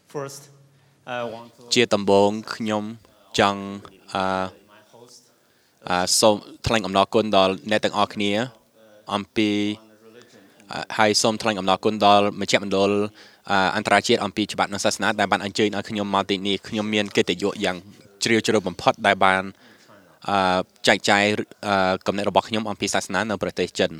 First, I want to ជាដំបូងខ្ញុំចង់សូមថ្លែងអំណរគុណដល់អ្នកទាំងអស់គ្នាអំពីហើយសូមថ្លែងអំណរគុណដល់មជ្ឈមណ្ឌលអន្តរជាតិអំពីច្បាប់និងសាសនាដែលបានអញ្ជើញឲ្យខ្ញុំមកទីនេះខ្ញុំមានកិត្តិយសយ៉ាងជ្រាលជ្រៅបំផុតដែលបានចែកចាយគំនិតរបស់ខ្ញុំអំពីសាសនានៅប្រទេសចិន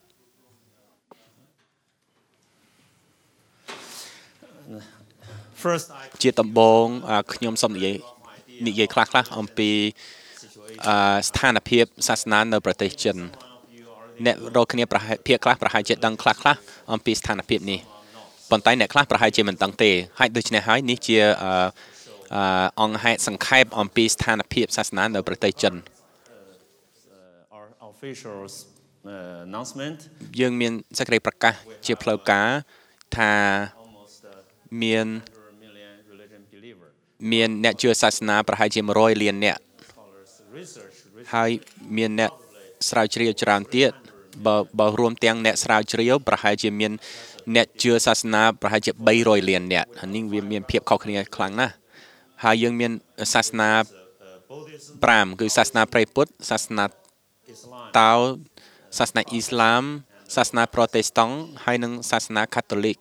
first I ជាដំបូងខ្ញុំសូមនិយាយខ្លះអំពីស្ថានភាពសាសនានៅប្រទេសចិនអ្នករកគ្នាភាគខ្លះប្រហែលជាដឹងខ្លះអំពីស្ថានភាពនេះប៉ុន្តែអ្នកខ្លះប្រហែលជាមិនដឹងទេហើយដូច្នេះហើយនេះជាអង្គហេតុសង្ខេបអំពីស្ថានភាពសាសនានៅប្រទេសចិន our officials announcement យើងមានសេចក្តីប្រកាសជាផ្លូវការថាមាន million religion believer មានអ្នកជឿសាសនាប្រហែលជា100លានអ្នក research ហើយមានអ្នកស្រាវជ្រាវច្រើនទៀតបើរួមទាំងអ្នកស្រាវជ្រាវប្រហែលជាមានអ្នកជឿសាសនាប្រហែលជា300លានអ្នកនេះវាមានភាពខុសគ្នាខ្លាំងណាស់ហើយយើងមានសាសនា5គឺសាសនាព្រះពុទ្ធសាសនាតោសាសនាអ៊ីស្លាមសាសនាប្រូតេស្តង់ហើយនិងសាសនាកាតូលិក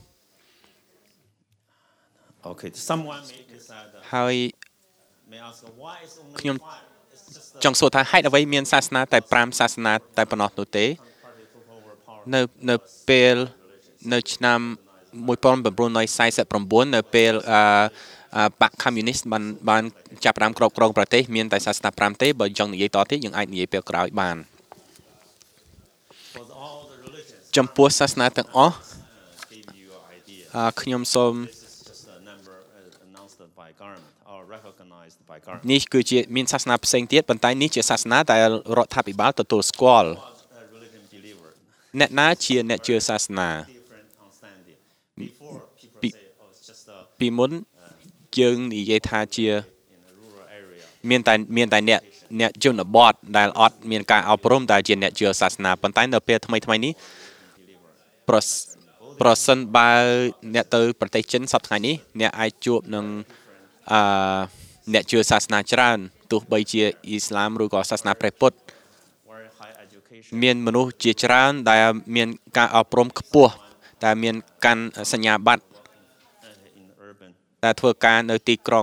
okay someone may decide ហើយ may ask why is only ខ្ញុំ five it's just ចង់សួរថាហេតុអ្វីមានសាសនាតែ5សាសនាតែប៉ុណ្ណោះនោះទេ party took over power នៅពេលនៅឆ្នាំ1949នៅពេលបក communist បានចាប់ផ្ដើមគ្រប់គ្រងប្រទេសមានតែសាសនា5ទេបើចង់និយាយតទៀតយើងអាចនិយាយពេលក្រោយបាន for all the religions ចំពោះសាសនាទាំងអស់ give you an idea ខ្ញុំសូម this is just a number announced by government or recognized by government នេះគឺជាមានសាសនាផ្សេងទៀតប៉ុន្តែនេះជាសាសនាដែលរដ្ឋាភិបាលទទួលស្គាល់ religion believer អ្នកណាជាអ្នកជឿសាសនា different understanding before people Be- say oh it's just a ពីមុនយើងនិយាយថាជា in a rural area មានតែអ្នកជនបទដែលអត់មានការអប់រំដែលជាអ្នកជឿសាសនាប៉ុន្តែនៅពេលថ្មីនេះប្រសិនបើអ្នកទៅប្រទេសចិនសប្តាហ៍នេះអ្នកអាចជួបនឹងអ្នកជឿសាសនាច្រើនទោះបីជាអ៊ីស្លាមឬក៏សាសនាព្រះពុទ្ធ very high education មានមនុស្សជាច្រើនដែលមានការអប់រំខ្ពស់ដែលមានកាន់សញ្ញាបត្រ in urban ដែលធ្វើការនៅទីក្រុង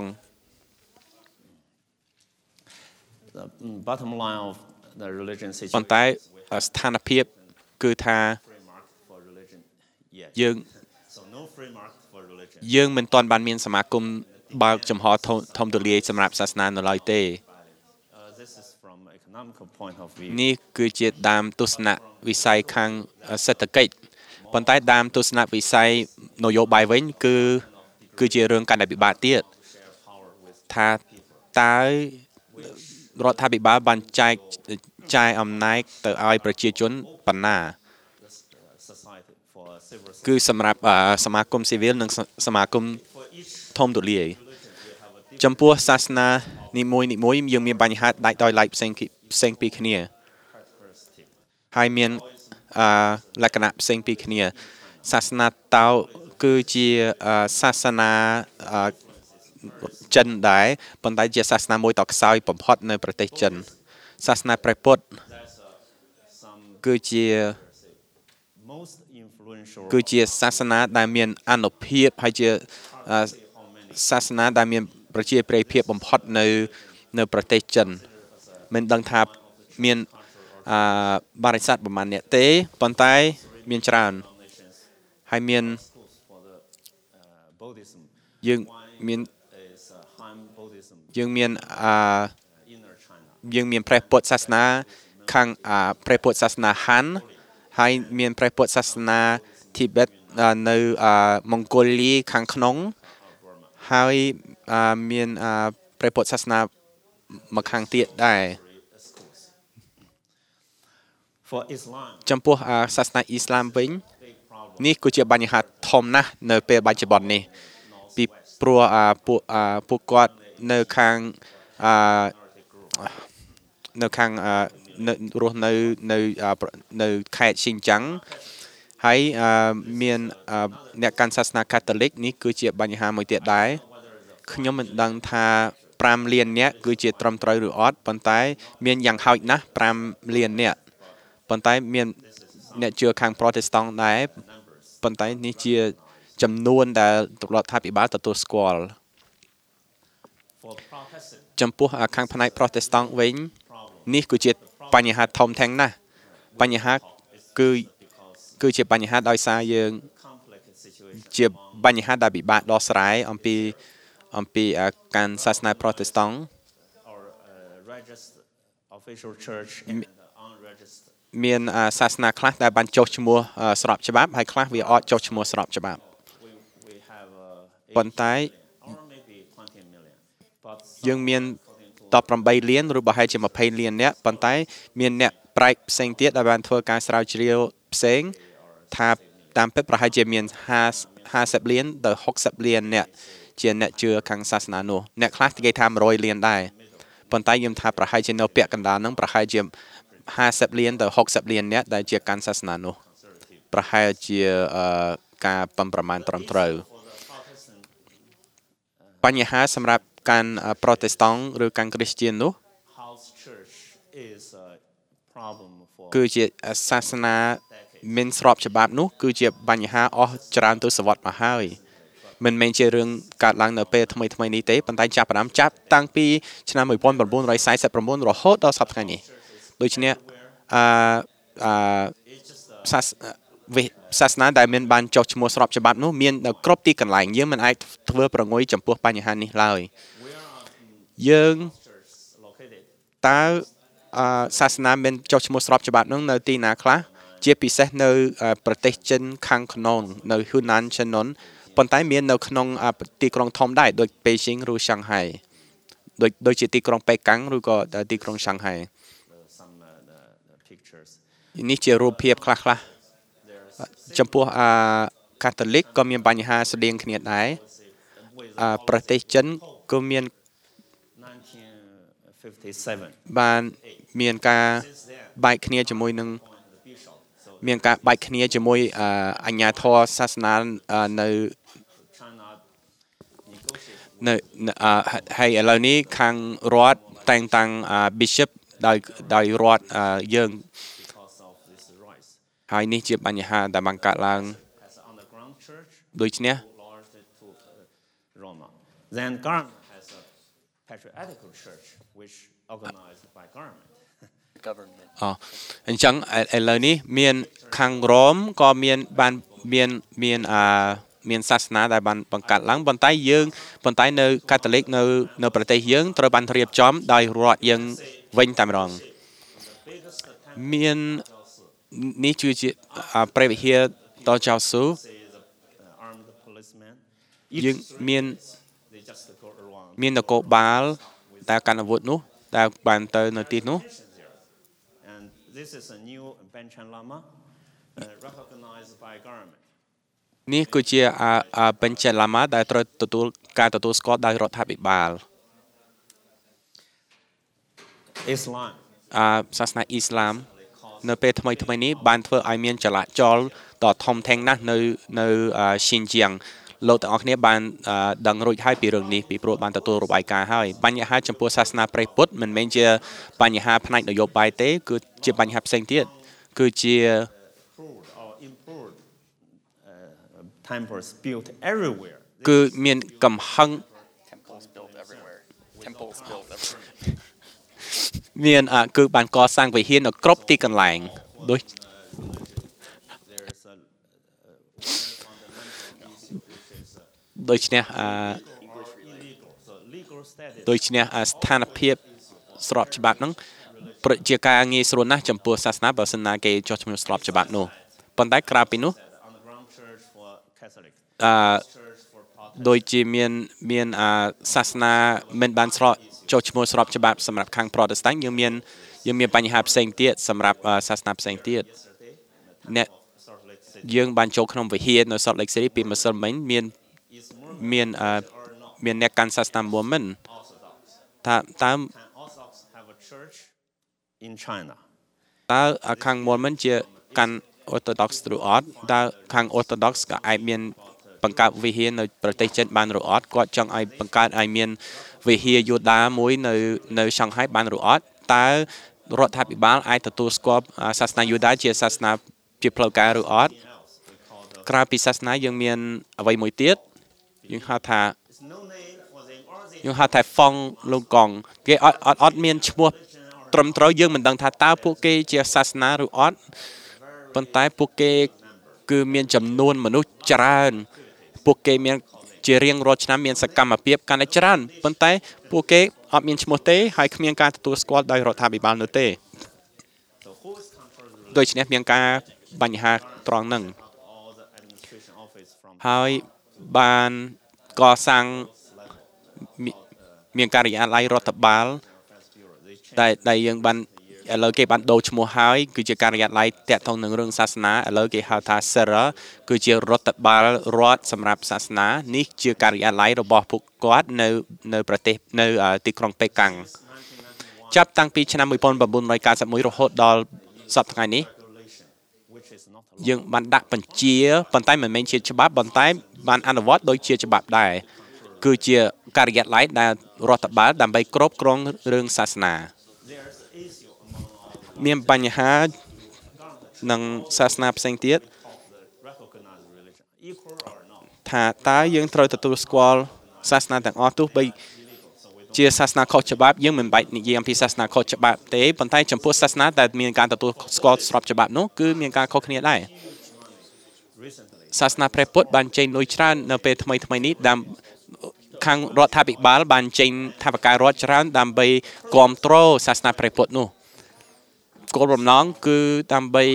the bottom line of the religion ប៉ុន្តែ situation ស្ថានភាពគឺថា free market for religion yet យើង so no free market for religion យើងមិនទាន់បានមានសមាគមបើកចំហធំទូលាយសម្រាប់សាសនានៅឡើយទេ this is from economical point of view នេះគឺជាដើមទស្សនវិស័យខាងសេដ្ឋកិច្ចប៉ុន្តែដើមទស្សនវិស័យនយោបាយវិញគឺជារឿងកាន់តែពិបាកទៀត share power with ថាតើរដ្ឋាភិបាលបានចែកចាយអំណាចទៅឲ្យប្រជាជនប៉ុណ្ណា society for civil គឺសម្រាប់សមាគមស៊ីវិលនិងសមាគម for each ធំទូលាយ religion we have a different ចំពោះសាសនានីមួយយើងមានបញ្ហាដាច់ដោយឡែកផ្សេងពីគ្នា characteristic ហើយមានលក្ខណៈផ្សេងពីគ្នាសាសនាតោគឺជាសាសនាចិនដែរប៉ុន្តែជាសាសនាមួយដ៏ខ្សោយបំផុតនៅប្រទេសចិនសាសនាព្រះពុទ្ធ that's some គឺជា most influential គឺជាសាសនាដែលមានអានុភាពហើយជាសាសនាដែលមានប្រជាប្រិយភាពបំផុតនៅប្រទេសចិនមិនដឹងថាមានបរិស័ទប្រមាណអ្នកទេប៉ុន្តែមានច្រើនហើយមាន for the Buddhism យើងមាន is Han Buddhism យើងមាន inner China យើងមានព្រះពុទ្ធសាសនាខាងព្រះពុទ្ធសាសនាហាន់ហើយមានព្រះពុទ្ធសាសនាធីបេតនៅមង្គោលីខាងក្នុងហើយមានព្រះពុទ្ធសាសនាមកខាងទៀតដែរ for Islam ចំពោះសាសនាអ៊ីស្លាមវិញ big problem នេះគឺជាបញ្ហាធំណាស់នៅពេលបច្ចុប្បន្ននេះពីព្រោះពួកគាត់នៅខាងរស់នៅខេត្តស៊ីនចាំងហើយមានអ្នកកាន់សាសនាកាតូលិកនេះគឺជាបញ្ហាមួយទៀតដែរខ្ញុំមិនដឹងថា5លានអ្នកគឺជាត្រឹមត្រូវឬអត់ប៉ុន្តែមានយ៉ាងហោចណាស់5លានអ្នកប៉ុន្តែមានអ្នកជឿខាង Protestant ដែរប៉ុន្តែនេះជាចំនួនដែលរដ្ឋាភិបាលទទួលស្គាល់ចំពោះខាងផ្នែក Protestant វិញនេះគឺជាបញ្ហាធំធេងណាស់បញ្ហាគឺជាបញ្ហាដោយសារយើងជាបញ្ហាដែលពិបាកដោះស្រាយអំពីការសាសនា Protestant មានសាសនាខ្លះដែលបានចុះឈ្មោះស្របច្បាប់ហើយខ្លះវាអត់ចុះឈ្មោះស្របច្បាប់ប៉ុន្តែយើងមាន18លានឬប្រហែលជា20លានអ្នកប៉ុន្តែមានអ្នកប្រែកផ្សេងទៀតដែលបានធ្វើការស្រាវជ្រាវផ្សេងថាតាមពិតប្រហែលជាមាន50លានទៅ60លានអ្នកជាអ្នកជឿខាងសាសនានោះអ្នកខ្លះគេថា100លានដែរប៉ុន្តែខ្ញុំថាប្រហែលជានៅពាក់កណ្ដាលហ្នឹងប្រហែលជា50លានទៅ60លានអ្នកដែលជាកាន់សាសនានោះប្រហែលជាការប្រមាណត្រឹមត្រូវបញ្ហាសម្រាប់ការ Protestant ឬការ Christian នោះគឺជាសាសនាមានស្របច្បាប់នោះគឺជាបញ្ហាអស់ច្រើនទសវត្សរ៍មកហើយមិនមែនជារឿងកើតឡើងនៅពេលថ្មីនេះទេប៉ុន្តែចាប់តាំងពីឆ្នាំ1949រហូតដល់សប្តាហ៍នេះដូច្នេះសាសនាដែលមានបានចុះឈ្មោះស្របច្បាប់នោះមាននៅគ្រប់ទីកន្លែងយើងមិនអាចធ្វើប្រងុយចំពោះបញ្ហានេះឡើយយើងតើសាសនាមានចុះឈ្មោះស្របច្បាប់នោះនៅទីណាខ្លះជាពិសេសនៅប្រទេសចិនខាងក្នុងនៅ Hunan Shannon ប៉ុន្តែមាននៅក្នុងទីក្រុងធំដែរដូច Beijing ឬ Shanghai ដូចជាទីក្រុងប៉េកាំងឬក៏ទីក្រុង Shanghai នេះជារូបភាពខ្លះចំពោះកាតូលិកក៏មានបញ្ហាស្តៀងគ្នាដែរប្រទេសចិនក៏មានបានមានការបែកគ្នាជាមួយនឹងមានការបែកគ្នាជាមួយអញ្ញាធរសាសនានៅហើយឥឡូវនេះខាងរដ្ឋតែងតាំង Bishop ដោយរដ្ឋយើងហើយនេះជាបញ្ហាដែលបានកើតឡើងដូច្នេះ Then government has a patriarchal church which organized by government អញ្ចឹងឥឡូវនេះមានខាងរ៉ូមក៏មានសាសនាដែលបានបង្កើតឡើងប៉ុន្តែនៅកាតូលិកនៅប្រទេសយើងត្រូវបានរៀបចំដោយរដ្ឋយើងវិញតែម្ដងមាននេះគឺជាព្រះវិហារតចៅស៊ូយើងមាននគរបាលតែកាន់អាវុធនោះតែបានទៅនៅទីនោះនេះគឺជាបញ្ចឡាម៉ាដែលត្រូវទទួលស្គាល់ដោយរដ្ឋាភិបាលសាសនាអ៊ីស្លាមនៅពេលថ្មីនេះបានធ្វើឲ្យមានចលាចលដ៏ធំធេងណាស់នៅស៊ីនជៀងលោកទាំងអស់គ្នាបានដឹងរួចហើយពីរឿងនេះពីព្រោះបានទទួលរបាយការណ៍ហើយបញ្ហាចំពោះសាសនាព្រះពុទ្ធមិនមែនជាបញ្ហាផ្នែកនយោបាយទេគឺជាបញ្ហាផ្សេងទៀតគឺជា temples built everywhere គឺមានកំហឹងមានគឺបានកសាងវិហារនៅគ្រប់ទីកន្លែងដូច្នេះស្ថានភាពស្របច្បាប់ហ្នឹងជាការងាយស្រួលណាស់ចំពោះសាសនាបើសិនណាគេចុះឈ្មោះស្របច្បាប់នោះប៉ុន្តែក្រៅពីនោះដូចជាមានសាសនាមិនបានចុះឈ្មោះស្របច្បាប់សម្រាប់ខាង Protestant យើងមានបញ្ហាផ្សេងទៀតសម្រាប់សាសនាផ្សេងទៀតអ្នកយើងបានចូលក្នុងវិហារនៅ Salt Lake City ពីម្សិលមិញមានអ្នកកាន់សាសនា Mormon តើខាង Mormon ជាកាន់ Orthodox ឬអត់តើខាង Orthodox ក៏អាចមានបង្កើតវិហារនៅប្រទេសចិនបានឬអត់គាត់ចង់ឲ្យបង្កើតឲ្យមានវិហារយូដាមួយនៅ Shanghai បានឬអត់តើរដ្ឋាភិបាលអាចទទួលស្គាល់សាសនាយូដាជាសាសនាជាផ្លូវការឬអត់ក្រៅពីសាសនាយើងមានអ្វីមួយទៀតយើងហៅថាហ្វុងលូកុងគេអត់មានឈ្មោះត្រឹមត្រូវយើងមិនដឹងថាតើពួកគេជាសាសនាឬអត់ប៉ុន្តែពួកគេគឺមានចំនួនមនុស្សច្រើនពួកគេមានជារៀងរាល់ឆ្នាំមានសកម្មភាពកាន់តែច្រើនប៉ុន្តែពួកគេអត់មានឈ្មោះទេហើយគ្មានការទទួលស្គាល់ដោយរដ្ឋាភិបាលនោះទេដូច្នេះមានការបញ្ហាត្រង់ហ្នឹងហើយបានកសាងមានការិយាល័យរដ្ឋបាលដែលយើងបានឥឡូវគេបានដូរឈ្មោះហើយគឺជាការិយាល័យតាក់ទងនឹងរឿងសាសនាឥឡូវគេហៅថា SERA គឺជារដ្ឋបាលរដ្ឋសម្រាប់សាសនានេះជាការិយាល័យរបស់ពួកគាត់នៅប្រទេសនៅទីក្រុងប៉េកាំងចាប់តាំងពីឆ្នាំ1991រហូតដល់សប្តាហ៍ថ្ងៃនេះយើងបានដាក់បញ្ជាប៉ុន្តែមិនមែនជាច្បាប់ប៉ុន្តែបានអនុវត្តដោយជាច្បាប់ដែរគឺជាការិយាល័យដែលរដ្ឋបាលដើម្បីគ្រប់គ្រងរឿងសាសនាមានបញ្ហានឹងសាសនាផ្សេងទៀតថាតើយើងត្រូវទទួលស្គាល់សាសនាទាំងអស់ទោះបីជាសាសនាខុសច្បាប់យើងមិនបាច់និយាយអំពីសាសនាខុសច្បាប់ទេប៉ុន្តែចំពោះសាសនាដែលមានការទទួលស្គាល់ស្របច្បាប់នោះគឺមានការខុសគ្នាដែរសាសនាព្រះពុទ្ធបានចេញលុយច្រើននៅពេលថ្មីនេះខាងរដ្ឋាភិបាលបានចេញថវិការដ្ឋច្រើនដើម្បីគ្រប់គ្រងសាសនាព្រះពុទ្ធនោះគោលបំណងគឺដើម្បី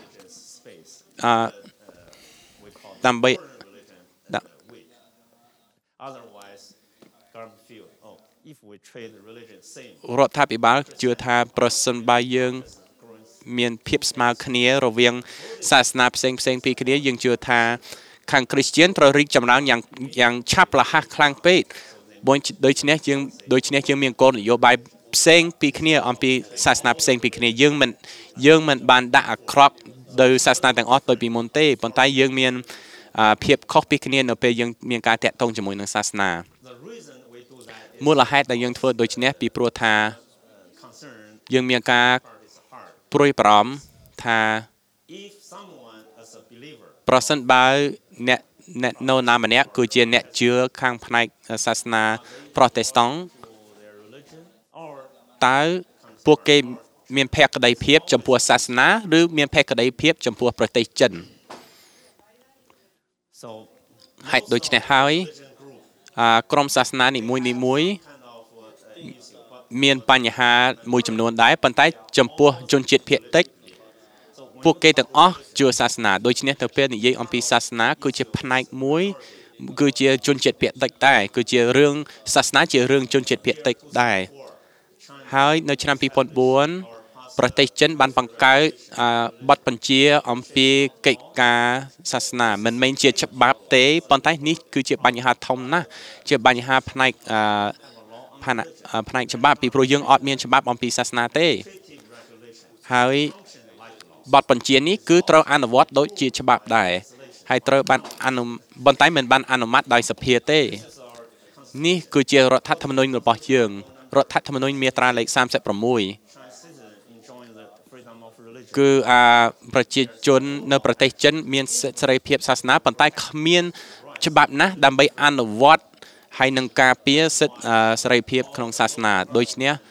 រដ្ឋាភិបាលជឿថាប្រសិនបើយើងមានភាពស្មើគ្នារវាងសាសនាផ្សេងពីគ្នាយើងជឿថាខាងគ្រីស្ទានត្រូវរីកចម្រើនយ៉ាងឆាប់រហ័សខ្លាំងពេកដូច្នេះយើងមានគោលនយោបាយផ្សេងពីគ្នាអំពីសាសនាផ្សេងពីគ្នាយើងមិនបានដាក់អាក្រក់ដោយសាសនាទាំងអស់ទៅពីមុនទេប៉ុន្តែយើងមានភាពខុសពីគ្នានៅពេលយើងមានការតាក់ទងជាមួយនឹងសាសនាមូលហេតុដែលយើងធ្វើដូច្នេះពីព្រោះថាយើងមានការព្រួយបារម្ភថាប្រសិនបើអ្នកនៅណាម្នាក់គឺជាអ្នកជឿខាងផ្នែកសាសនាប្រូតេស្តង់តើពួកគេមានភក្ដីភាពចំពោះសាសនាឬមានភក្ដីភាពចំពោះប្រទេសចិនហេតុដូច្នេះហើយក្រុមសាសនានីមួយមានបញ្ហាមួយចំនួនដែរប៉ុន្តែចំពោះជនជាតិភាគតិចពួកគេទាំងអស់ជឿសាសនាដូច្នេះទៅពេលនិយាយអំពីសាសនាគឺជាផ្នែកមួយគឺជាជនជាតិភាគតិចដែរគឺជារឿងសាសនាជារឿងជនជាតិភាគតិចដែរហើយនៅឆ្នាំ2004ប្រទេសចិនបានបង្កើតបទបញ្ជាអំពីកិច្ចការសាសនាមិនមែនជាច្បាប់ទេប៉ុន្តែនេះគឺជាបញ្ហាធំណាស់ជាបញ្ហាផ្នែកច្បាប់ពីព្រោះយើងអត់មានច្បាប់អំពីសាសនាទេហើយបទបញ្ជានេះគឺត្រូវអនុវត្តដូចជាច្បាប់ដែរហើយត្រូវបានប៉ុន្តែមិនបានអនុម័តដោយសភាទេនេះគឺជារដ្ឋធម្មនុញ្ញរបស់យើងរដ្ឋធម្មនុញ្ញមាត្រាលេខ36គឺប្រជាជននៅប្រទេសចិនមានសេរីភាពសាសនាប៉ុន្តែគ្មានច្បាប់ណាស់ដើម្បីអនុវត្តហើយនឹងការពារសិទ្ធិសេរីភាពក្នុងសាសនាដូច្នេះ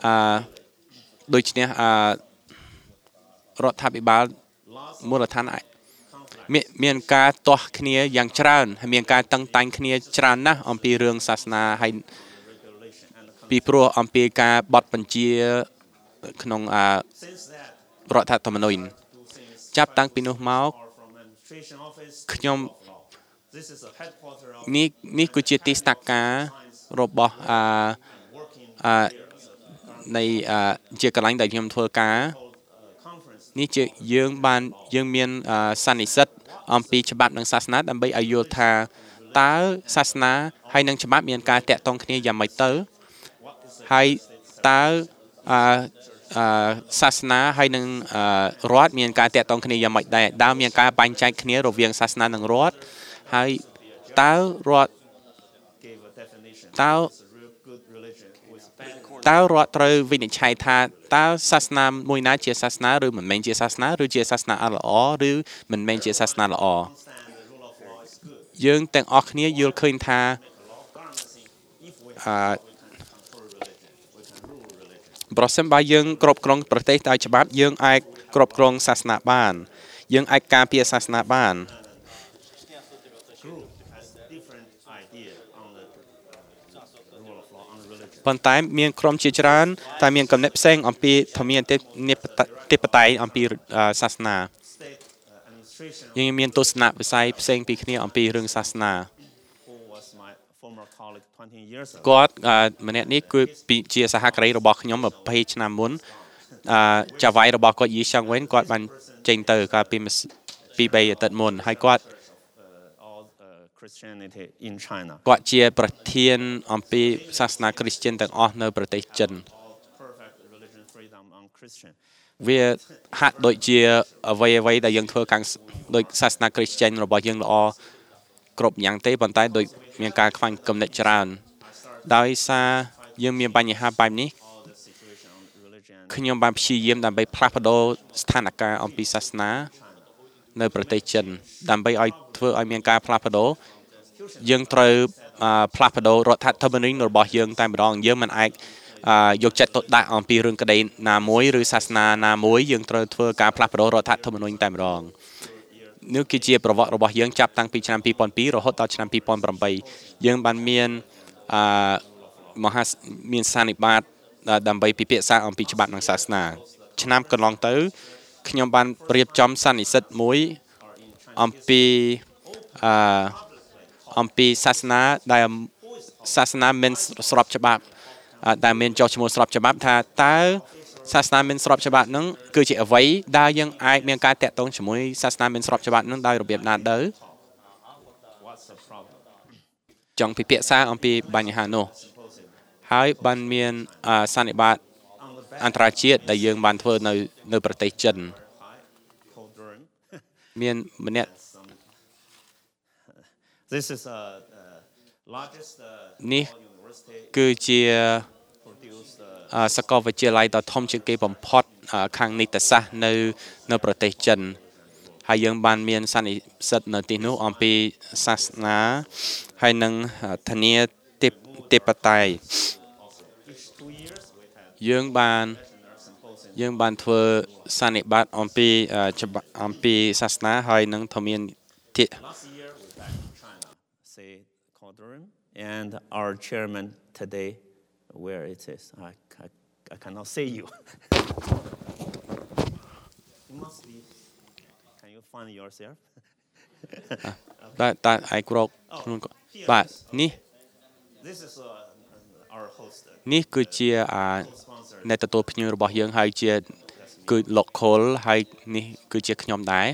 រដ្ឋាភិបាលមូលដ្ឋានមានការទាស់គ្នាយ៉ាងច្រើនហើយមានការតឹងតែងគ្នាច្រើនណាស់អំពីរឿងសាសនាហើយពីព្រោះអំពីការបទបញ្ជាក្នុងរដ្ឋធម្មនុញ្ញចាប់តាំងពីនោះមកខ្ញុំនេះគឺជាទីស្នាក់ការរបស់នៃជាកន្លែងដែលខ្ញុំធ្វើការនេះជាយើងមានសន្និសីទអំពីច្បាប់និងសាសនាដើម្បីឲ្យយល់ថាតើសាសនាហើយនិងច្បាប់មានការតាក់ទងគ្នាយ៉ាងម៉េចទៅហើយតើសាសនាហើយនឹងរដ្ឋមានការតាក់ទងគ្នាយ៉ាងម៉េចដែរដើមមានការបែងចែកគ្នារវាងសាសនានិងរដ្ឋហើយតើរដ្ឋតើរដ្ឋត្រូវវិនិច្ឆ័យថាតើសាសនាមួយណាជាសាសនាឬមិនមែនជាសាសនាឬជាសាសនាល្អឬមិនមែនជាសាសនាល្អយើងទាំងអស់គ្នាយល់ឃើញថាប្រសិនបើយើងគ្រប់គ្រងប្រទេសដោយច្បាប់យើងអាចគ្រប់គ្រងសាសនាបានយើងអាចការពារសាសនាបានប៉ុន្តែមានក្រុមជាច្រើនតែមានកំណត់ផ្សេងអំពីធម្មាធិបតេយ្យអំពីសាសនាយើងមានទស្សនវិស័យផ្សេងពីគ្នាអំពីរឿងសាសនាគាត់ម្នាក់នេះគឺជាសហការីរបស់ខ្ញុំ20ឆ្នាំមុនចាវាយរបស់គាត់យីសាំងវិញគាត់បានចេញទៅកាលពី3អាទិត្យមុនហើយគាត់ជាប្រធានអំពីសាសនាគ្រីស្ទានទាំងអស់នៅប្រទេសចិនវាហាក់ដូចជាអ្វីដែលយើងធ្វើខាងដូចសាសនាគ្រីស្ទានរបស់យើងល្អគ្រប់យ៉ាងទេប៉ុន្តែដូចមានការខ្វះគំនិតច្រើនដោយសារយើងមានបញ្ហាបែបនេះខ្ញុំបានព្យាយាមដើម្បីផ្លាស់ប្ដូរស្ថានភាពអំពីសាសនានៅប្រទេសចិនដើម្បីឲ្យធ្វើឲ្យមានការផ្លាស់ប្ដូរយើងត្រូវផ្លាស់ប្ដូររដ្ឋធម្មនុញ្ញរបស់យើងតែម្ដងយើងមិនអាចយកចិត្តទុកដាក់អំពីរឿងក្តីណាមួយឬសាសនាណាមួយយើងត្រូវធ្វើការផ្លាស់ប្ដូររដ្ឋធម្មនុញ្ញតែម្ដងនេះគឺជាប្រវត្តិរបស់យើងចាប់តាំងពីឆ្នាំ2002រហូតដល់ឆ្នាំ2008យើងបានមានមានសន្និបាតដើម្បីពិភាក្សាអំពីច្បាប់និងសាសនាឆ្នាំកន្លងទៅខ្ញុំបានរៀបចំសន្និសីទមួយអំពីសាសនាដែលសាសនាមិនស្របច្បាប់ដែលមានចុះឈ្មោះស្របច្បាប់ថាតើសាសនាមិនស្របច្បាប់នឹងគឺជាអ្វីដែលយើងអាចមានការតាក់ទងជាមួយសាសនាមិនស្របច្បាប់នឹងដោយរបៀបណាទៅចង់ពិភាក្សាអំពីបញ្ហានោះហើយបានមានសន្និបាតអន្តរជាតិដែលយើងបានធ្វើនៅប្រទេសចិនមានម្នាក់នេះគឺជាសាកលវិទ្យាល័យដ៏ធំជាងគេបំផុតខាងនីតិសាស្ត្រនៅប្រទេសចិនហើយយើងបានមានសន្និសីទនៅទីនោះអំពីសាសនាហើយនឹងធម្មាធិបតេយ្យយើងបានធ្វើសន្និបាតអំពីសាសនាហើយនឹងធម្មាធិ And our chairman today, where it is, I cannot see you. You must be. Can you find yourself? តែឯក្រកបាទនេះនេះគឺជាអ្នកទទួលភ្ញៀវរបស់យើងហើយជាគឺ local ហើយនេះគឺជាខ្ញុំដែរ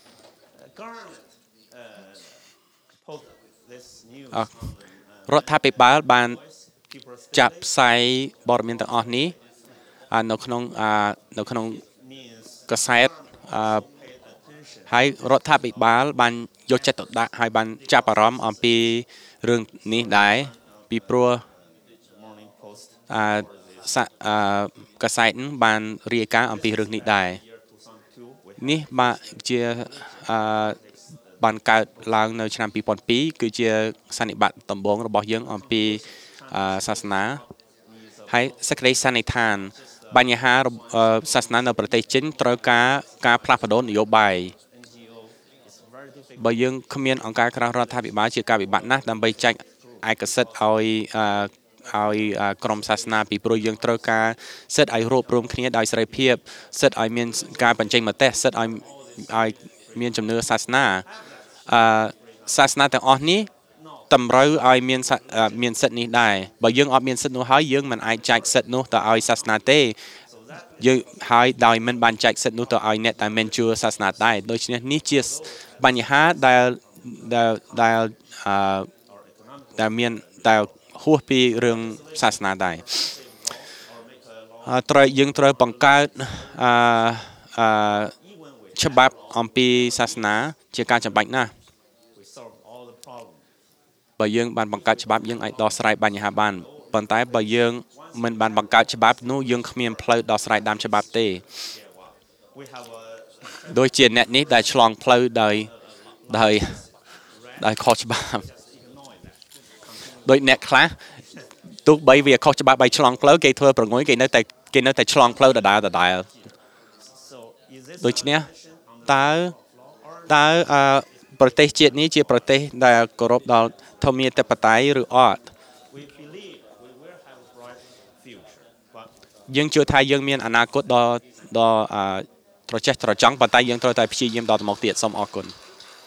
រដ្ឋាភិបាលបានចាត់ផ្សាយព័ត៌មានទាំងអស់នេះនៅក្នុងកាសែតហើយរដ្ឋាភិបាលបានយកចិត្តទុកដាក់ហើយបានចាប់អារម្មណ៍អំពីរឿងនេះដែរពីព្រោះកាសែតបានរាយការណ៍អំពីរឿងនេះដែរនេះបាទជាបានកើតឡើងនៅឆ្នាំ2002គឺជាសន្និបាតដំបូងរបស់យើងអំពីសាសនាហើយសេចក្តីសន្និដ្ឋានបញ្ហាសាសនានៅប្រទេសចិនត្រូវការផ្លាស់ប្ដូរនយោបាយបើយើងគ្មានអង្គការក្រៅរដ្ឋាភិបាលជាការពិបាកណាស់ដើម្បីចែកឯកសិទ្ធិឲ្យក្រមសាសនាពីព្រោះយើងត្រូវការសិទ្ធិឲ្យរួបរวมគ្នាដោយសេរីភាពសិទ្ធិឲ្យមានការបញ្ចេញមតិសិទ្ធិឲ្យមានជំនឿសាសនាសាសនាទាំងអស់នេះតម្រូវឲ្យមានសិទ្ធិនេះដែរបើយើងអត់មានសិទ្ធិនោះហើយយើងមិនអាចចែកសិទ្ធិនោះទៅឲ្យសាសនាទេយើងហើយដោយមិនបានចែកសិទ្ធិនោះទៅឲ្យអ្នកដែលមិនជឿសាសនាដែរដូច្នេះនេះជាបញ្ហាដែលមានតែហួសពីរឿងសាសនាដែរត្រូវយើងត្រូវបង្កើតច្បាប់អំពីសាសនាជាការចាំបាច់ណាស់បើយើងបានបង្កើតច្បាប់យើងអាចដោះស្រាយបញ្ហាបានប៉ុន្តែបើយើងមិនបានបង្កើតច្បាប់នោះយើងគ្មានផ្លូវដោះស្រាយតាមច្បាប់ទេដូចជាអ្នកនេះដែលឆ្លងផ្លូវដោយខុសច្បាប់ដូចអ្នកខ្លះទោះបីវាខុសច្បាប់បីឆ្លងផ្លូវគេធ្វើប្រងុយគេនៅតែឆ្លងផ្លូវដដែលដូច្នេះតើប្រទេសជាតិនេះជាប្រទេសដែលគោរពដល់ធម្មាធិបតេយ្យឬអត់យើងជឿថាយើងមានអនាគតដ៏ត្រចះត្រចង់ប៉ុន្តែយើងត្រូវតែព្យាយាមដល់ទៅមុខទៀតសូមអរគុណ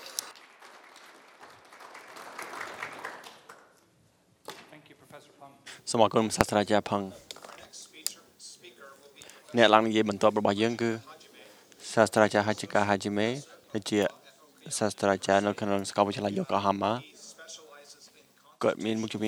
សូមអរគុណសាស្ត្រាចារ្យផឹងអ្នកឡើងនិយាយបន្ទាប់របស់យើងគឺសាស្ត្រាចារ្យហាជីកាហាជីមេដែលជាសាស្ត្រាចារ្យនៅក្នុងសាកលវិទ្យាល័យយូកូហាម៉ាគាត់មានមុខជំនាញ